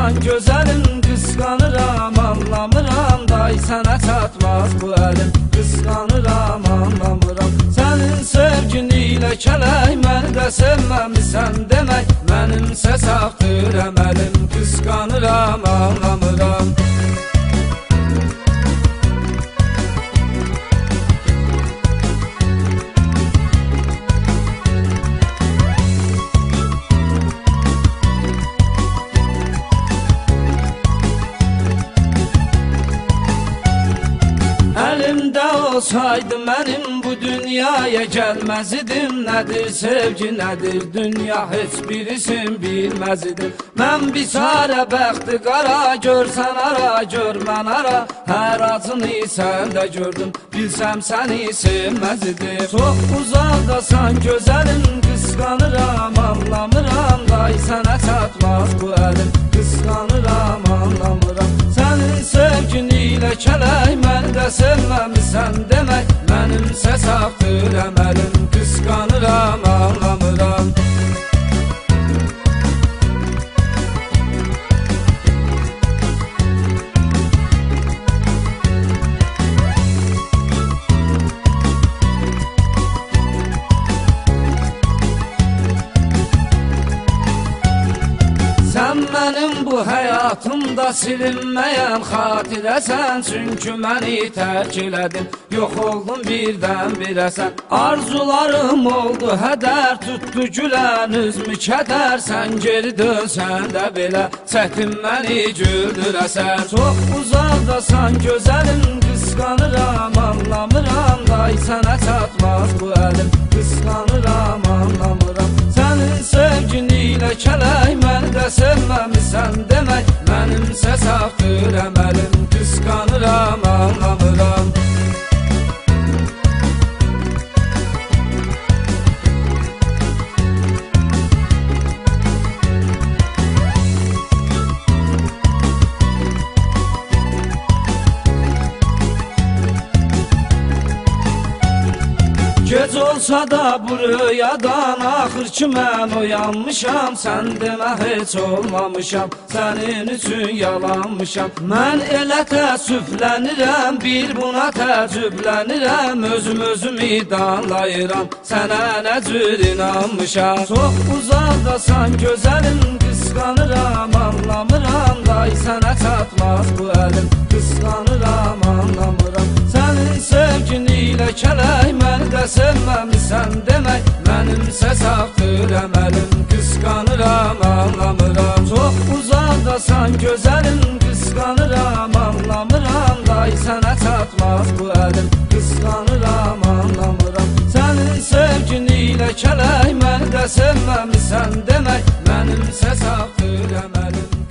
olsan gözəlim, qısqanıram, anlamıram, day sənə çatmaz bu əlim. Qısqanıram, anlamıram, sənin sevgin ilə kələk, məni də sevməmisən demək, mənimsə safdır əməlim. Qısqanıram, anlamıram. Əlimdə olsaydı mənim bu dünyaya gəlməz idim. Nədir sevgi, nədir dünya, heç birisin bilməz idim. Mən biçarə bəxti qara, görsən ara, gör mən ara. Hər acını sən də gördüm, bilsəm səni sevməz idim. Çox uzaqdasan gözəlim, qısqanıram, anlamıram, day sənə çatmaz bu əlim. Qısqanıram, anlamıram, sənin sevgin ilə kələk, məni də sevməmisən demək, mənimsə safdır əməlim. Qısqanıram, anlamıram. Sən mənim bu həyatımda silinməyən xatirəsən, çünki məni tərk elədin, yox oldun birdən birəsən. Arzularım oldu hədər, tutdu gülən üzmü kədər, sən geri dönsən də belə çətin məni güldürəsən. Çox uzaqdasan gözəlim, qısqanıram, anlamıram, day sənə çatmaz bu əlim. Qısqanıram, anlamıram, sənin sevgin ilə kələk, məni də sevməmisən demək, mənimsə safdır əməlim. Qısqanıram, anlamıram. Gec olsa da bu rüyadan axır ki mən oyanmışam. Sən demə heç olmamışam, sənin üçün yalanmışam. Mən elə təəssüflənirəm, bir buna təəccüblənirəm. Özümü danlayıram, sənə nə cür inanmışam. Çox uzaqdasan gözəlim, qısqanıram, anlamıram, day sənə çatmaz bu əlim. Qısqanıram, anlamıram, sənin sevgin ilə kələk, məni də sevməmisən demək, mənimsə safdır əməlim. Qısqanıram, anlamıram. Çox uzaqdasan gözəlim, qısqanıram, anlamıram, day sənə çatmaz bu əlim. Qısqanıram, anlamıram, sənin sevgin ilə kələk, məni də sevməmisən demək, mənimsə safdır əməlim.